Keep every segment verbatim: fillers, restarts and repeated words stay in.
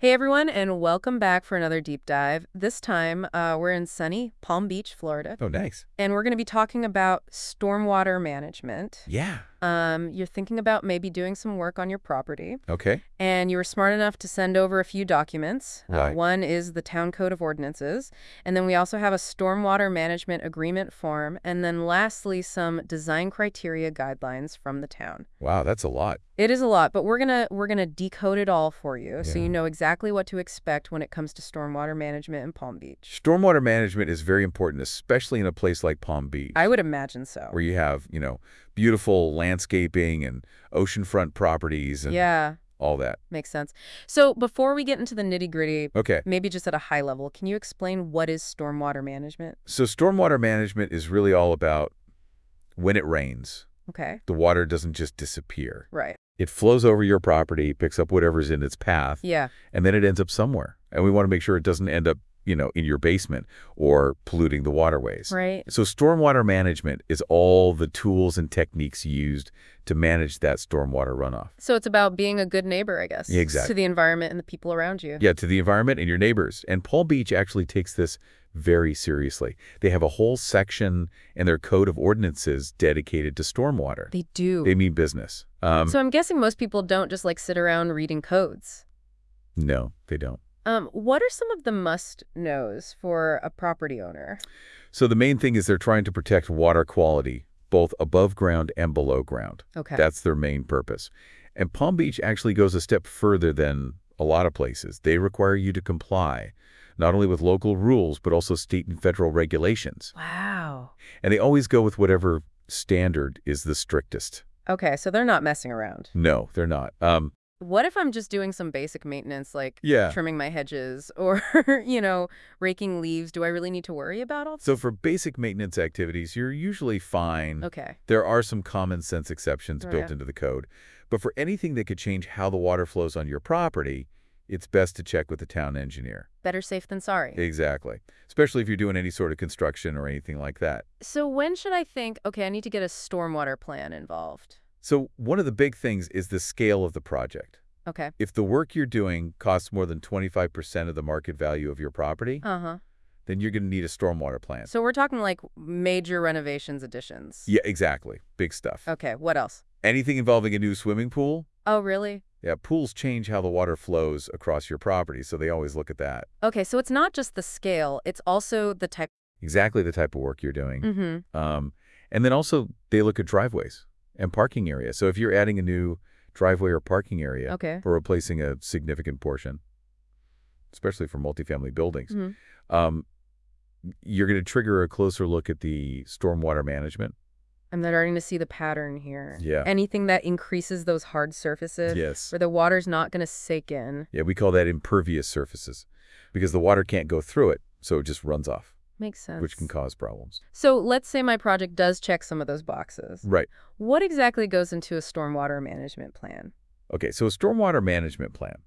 Hey everyone, and welcome back for another deep dive. This time, uh, we're in sunny Palm Beach, Florida, Oh, nice. and we're going to be talking about stormwater management. Yeah. Um, you're thinking about maybe doing some work on your property, Okay. and you were smart enough to send over a few documents. Uh, Right. one is the Town Code of Ordinances, and then we also have a stormwater management agreement form, and then lastly, some design criteria guidelines from the town. Wow, that's a lot. It is a lot, but we're gonna we're gonna decode it all for you, so you Yeah. know exactly what to expect when it comes to stormwater management in Palm Beach. Stormwater management is very important, especially in a place like Palm Beach, I would imagine so. where you have, you know, beautiful landscaping and oceanfront properties and Yeah, all that. makes sense. So before we get into the nitty-gritty, Okay. maybe just at a high level, can you explain what is stormwater management? So stormwater management is really all about when it rains, Okay, the water doesn't just disappear. right. It flows over your property, picks up whatever's in its path, Yeah, and then it ends up somewhere. And we want to make sure it doesn't end up, you know, in your basement or polluting the waterways. right. So stormwater management is all the tools and techniques used to manage that stormwater runoff. So it's about being a good neighbor, I guess, Yeah, exactly. to the environment and the people around you. Yeah, to the environment and your neighbors. And Palm Beach actually takes this very seriously. They have a whole section in their code of ordinances dedicated to stormwater. They do. They mean business. Um, So I'm guessing most people don't just like sit around reading codes. no, they don't. Um, what are some of the must-knows for a property owner? So the main thing is they're trying to protect water quality, both above ground and below ground. Okay. That's their main purpose. And Palm Beach actually goes a step further than a lot of places. They require you to comply, not only with local rules, but also state and federal regulations. Wow. And they always go with whatever standard is the strictest. Okay, so they're not messing around. No, they're not. Um, What if I'm just doing some basic maintenance, like yeah. trimming my hedges or, you know, raking leaves? Do I really need to worry about all So for basic maintenance activities, you're usually fine. Okay. There are some common sense exceptions Oh, built yeah. into the code. But for anything that could change how the water flows on your property, it's best to check with the town engineer. Better safe than sorry. Exactly. Especially if you're doing any sort of construction or anything like that. So when should I think, okay, I need to get a stormwater plan involved? So one of the big things is the scale of the project. Okay. If the work you're doing costs more than twenty-five percent of the market value of your property, Uh-huh. then you're going to need a stormwater plan. So we're talking like major renovations additions. Yeah, exactly. Big stuff. Okay, what else? Anything involving a new swimming pool? Oh, really? Yeah, pools change how the water flows across your property, so they always look at that. Okay, so it's not just the scale, it's also the type. Exactly the type of work you're doing. Mm-hmm. Um, and then also, they look at driveways and parking areas. So if you're adding a new driveway or parking area Okay. or replacing a significant portion, especially for multifamily buildings, Mm-hmm. um, you're going to trigger a closer look at the stormwater management. I'm starting to see the pattern here. Yeah. Anything that increases those hard surfaces Yes. where the water's not going to soak in. Yeah, we call that impervious surfaces because the water can't go through it, so it just runs off, Makes sense. which can cause problems. So let's say my project does check some of those boxes. Right. What exactly goes into a stormwater management plan? Okay, so a stormwater management plan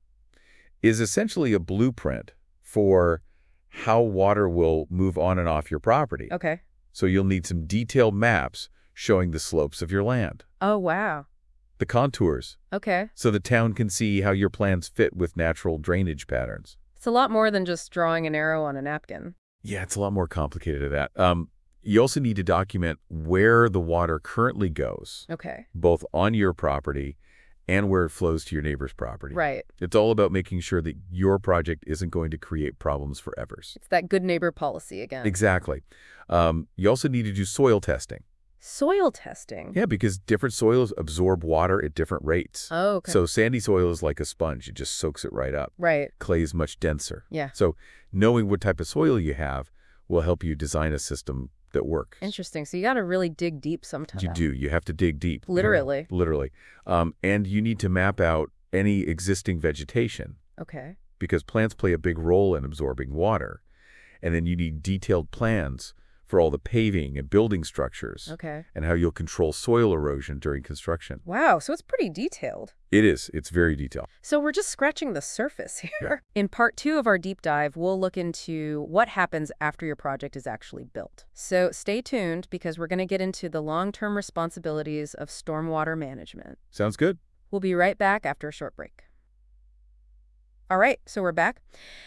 is essentially a blueprint for how water will move on and off your property. Okay. So you'll need some detailed maps showing the slopes of your land, Oh, wow. the contours, Okay. so the town can see how your plans fit with natural drainage patterns. It's a lot more than just drawing an arrow on a napkin. Yeah, it's a lot more complicated than that. Um, you also need to document where the water currently goes, Okay. both on your property and where it flows to your neighbor's property. Right. It's all about making sure that your project isn't going to create problems for others. It's that good neighbor policy again. Exactly. Um, you also need to do soil testing. Soil testing. Yeah, because different soils absorb water at different rates. Oh, okay. So sandy soil is like a sponge. It just soaks it right up. Right. Clay is much denser. Yeah. So knowing what type of soil you have will help you design a system that works. Interesting. So you got to really dig deep sometimes. You do. You have to dig deep. Literally. Literally. Um, and you need to map out any existing vegetation Okay. because plants play a big role in absorbing water. And then you need detailed plans for all the paving and building structures Okay. and how you'll control soil erosion during construction. Wow. So it's pretty detailed. It is. It's very detailed. So we're just scratching the surface here. In part two of our deep dive, we'll look into what happens after your project is actually built. So stay tuned because we're going to get into the long-term responsibilities of stormwater management. Sounds good. We'll be right back after a short break. All right, so we're back.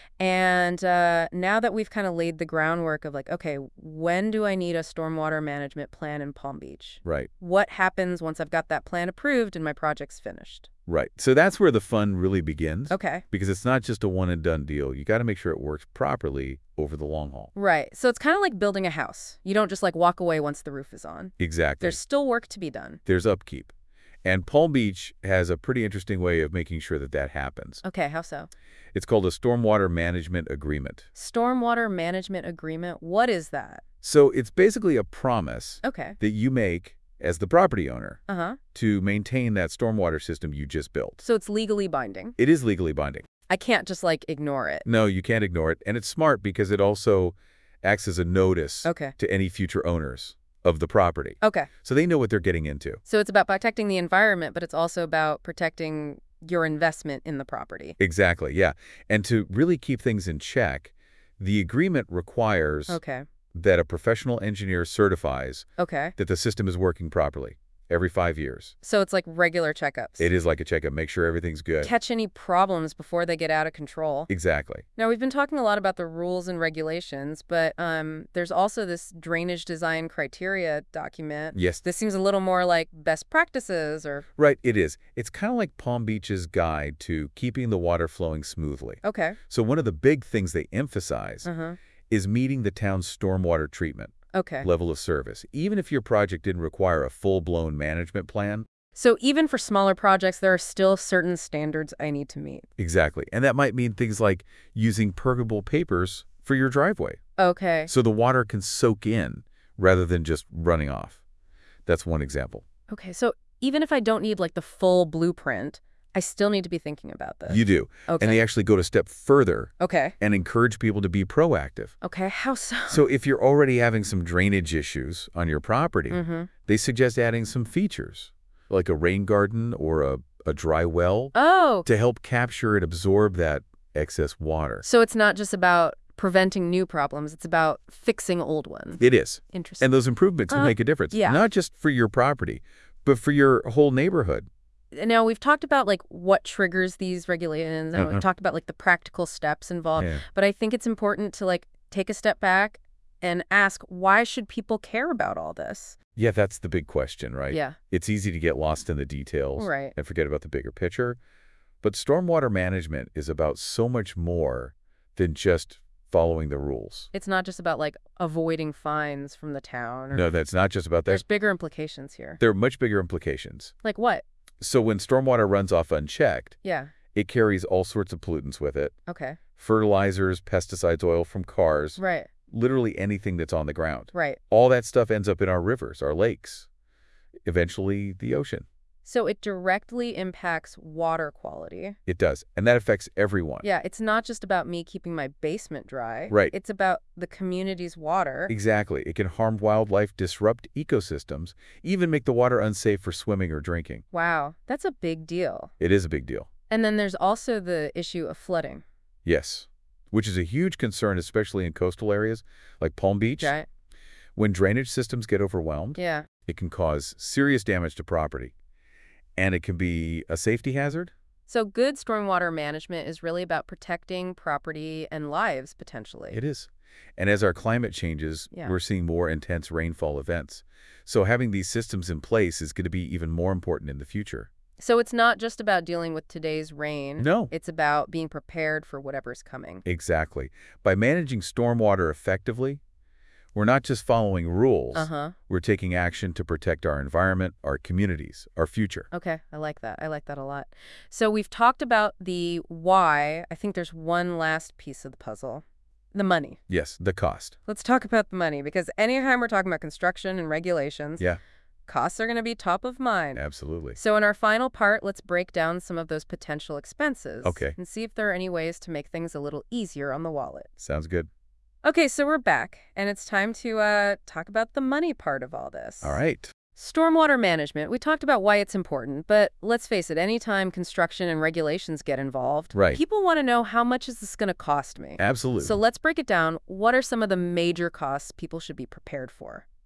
And uh, now that we've kind of laid the groundwork of like, okay, when do I need a stormwater management plan in Palm Beach? Right. What happens once I've got that plan approved and my project's finished? Right. So that's where the fun really begins. Okay. Because it's not just a one and done deal. You got to make sure it works properly over the long haul. Right. So it's kind of like building a house. You don't just like walk away once the roof is on. Exactly. There's still work to be done. There's upkeep. And Palm Beach has a pretty interesting way of making sure that that happens. Okay, how so? It's called a Stormwater Management Agreement. Stormwater Management Agreement, what is that? So it's basically a promise Okay. that you make as the property owner Uh-huh. to maintain that stormwater system you just built. So it's legally binding. It is legally binding. I can't just like ignore it. No, you can't ignore it. And it's smart because it also acts as a notice Okay. to any future owners of the property. Okay. So they know what they're getting into. So it's about protecting the environment, but it's also about protecting your investment in the property. Exactly, yeah. And to really keep things in check, the agreement requires Okay. that a professional engineer certifies Okay. that the system is working properly every five years. So it's like regular checkups. It is like a checkup, make sure everything's good. Catch any problems before they get out of control. Exactly. Now, we've been talking a lot about the rules and regulations, but um, there's also this drainage design criteria document. Yes. This seems a little more like best practices or... Right, it is. It's kind of like Palm Beach's guide to keeping the water flowing smoothly. Okay. So one of the big things they emphasize Uh-huh. is meeting the town's stormwater treatment Okay. level of service. Even if your project didn't require a full-blown management plan. So even for smaller projects, there are still certain standards I need to meet. Exactly. And that might mean things like using permeable papers for your driveway, Okay. so the water can soak in rather than just running off. That's one example. Okay, so even if I don't need like the full blueprint, I still need to be thinking about this. You do. Okay. And they actually go a step further Okay. and encourage people to be proactive. Okay, how so? So if you're already having some drainage issues on your property, Mm-hmm. they suggest adding some features, like a rain garden or a, a dry well, Oh, to help capture and absorb that excess water. so it's not just about preventing new problems, it's about fixing old ones. It is. Interesting. And those improvements can Uh, make a difference, yeah. not just for your property, but for your whole neighborhood. Now, we've talked about like what triggers these regulations, and Uh-huh. we've talked about like the practical steps involved, Yeah. but I think it's important to like take a step back and ask, why should people care about all this? Yeah, that's the big question, right? Yeah. It's easy to get lost in the details Right. and forget about the bigger picture. But stormwater management is about so much more than just following the rules. It's not just about like avoiding fines from the town. Or, No, that's not just about that. there's bigger implications here. There are much bigger implications. Like what? So when stormwater runs off unchecked, Yeah. it carries all sorts of pollutants with it. Okay. Fertilizers, pesticides, oil from cars, Right. literally anything that's on the ground. Right. All that stuff ends up in our rivers, our lakes, eventually the ocean. So it directly impacts water quality. It does. And that affects everyone. Yeah, it's not just about me keeping my basement dry. Right. It's about the community's water. Exactly. It can harm wildlife, disrupt ecosystems, even make the water unsafe for swimming or drinking. Wow, that's a big deal. It is a big deal. And then there's also the issue of flooding. Yes. Which is a huge concern, especially in coastal areas like Palm Beach. Right? When drainage systems get overwhelmed, Yeah. it can cause serious damage to property. And it can be a safety hazard. So good stormwater management is really about protecting property and lives, potentially. It is. And as our climate changes, Yeah. we're seeing more intense rainfall events. So having these systems in place is going to be even more important in the future. So it's not just about dealing with today's rain. No. It's about being prepared for whatever's coming. Exactly. By managing stormwater effectively, we're not just following rules. Uh-huh. We're taking action to protect our environment, our communities, our future. Okay, I like that. I like that a lot. So we've talked about the why. I think there's one last piece of the puzzle. The money. Yes, the cost. Let's talk about the money, because anytime we're talking about construction and regulations, Yeah, costs are going to be top of mind. absolutely. So in our final part, let's break down some of those potential expenses. Okay. And see if there are any ways to make things a little easier on the wallet. Sounds good. Okay, so we're back, and it's time to uh, talk about the money part of all this. All right. Stormwater management. We talked about why it's important, but let's face it, anytime construction and regulations get involved, Right. people want to know, how much is this going to cost me? Absolutely. So let's break it down. What are some of the major costs people should be prepared for?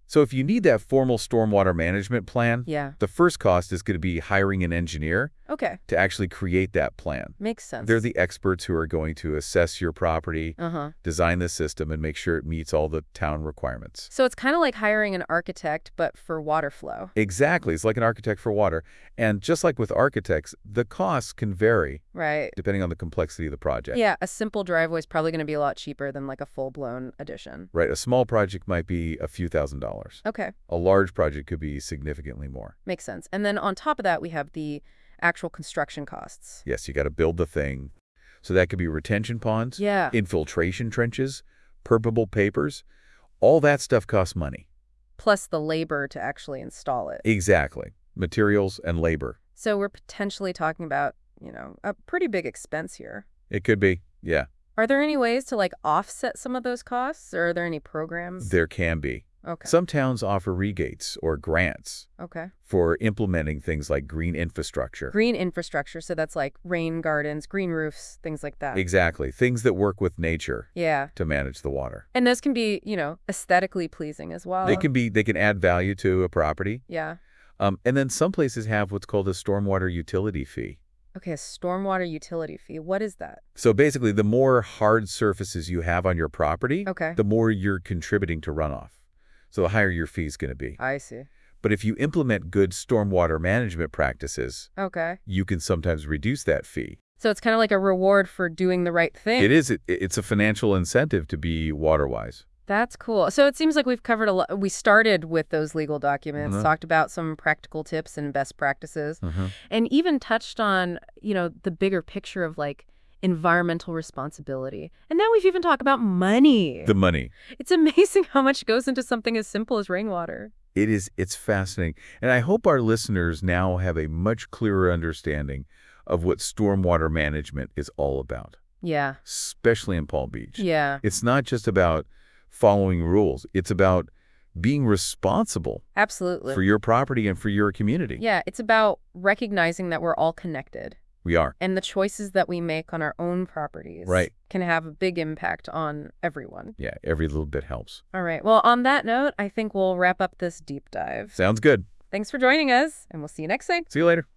So if you need that formal stormwater management plan, Yeah. the first cost is going to be hiring an engineer Okay. to actually create that plan. Makes sense. They're the experts who are going to assess your property, Uh-huh. design the system, and make sure it meets all the town requirements. So it's kind of like hiring an architect, but for water flow. Exactly. It's like an architect for water. And just like with architects, the costs can vary Right. depending on the complexity of the project. Yeah, a simple driveway is probably going to be a lot cheaper than like a full-blown addition. Right. A small project might be a few thousand dollars. Okay. A large project could be significantly more. Makes sense. And then on top of that, we have the actual construction costs. Yes, you got to build the thing. So that could be retention ponds, Yeah. infiltration trenches, permeable papers. All that stuff costs money. Plus the labor to actually install it. Exactly. Materials and labor. So we're potentially talking about, you know, a pretty big expense here. It could be. Yeah, Are there any ways to like offset some of those costs, or are there any programs? there can be. Okay. Some towns offer regates or grants Okay. for implementing things like green infrastructure. Green infrastructure, so that's like rain gardens, green roofs, things like that. Exactly. Things that work with nature Yeah. to manage the water. And those can be, you know, aesthetically pleasing as well. They can be, they can add value to a property. Yeah. Um, and then some places have what's called a stormwater utility fee. Okay, a stormwater utility fee. What is that? So basically, the more hard surfaces you have on your property, Okay. the more you're contributing to runoff. So the higher your fee is going to be. I see. But if you implement good stormwater management practices, Okay. you can sometimes reduce that fee. So it's kind of like a reward for doing the right thing. It is, it, it's a financial incentive to be water-wise. That's cool. So it seems like we've covered a lot. We started with those legal documents, Mhm. talked about some practical tips and best practices, Mhm. and even touched on, you know, the bigger picture of like environmental responsibility. And now we've even talked about money. The money. It's amazing how much goes into something as simple as rainwater. It is, it's fascinating. And I hope our listeners now have a much clearer understanding of what stormwater management is all about, Yeah. especially in Palm Beach. Yeah. It's not just about following rules. It's about being responsible Absolutely. for your property and for your community. Yeah, it's about recognizing that we're all connected. We are. And the choices that we make on our own properties Right. can have a big impact on everyone. Yeah, every little bit helps. All right. Well, on that note, I think we'll wrap up this deep dive. Sounds good. Thanks for joining us, and we'll see you next time. See you later.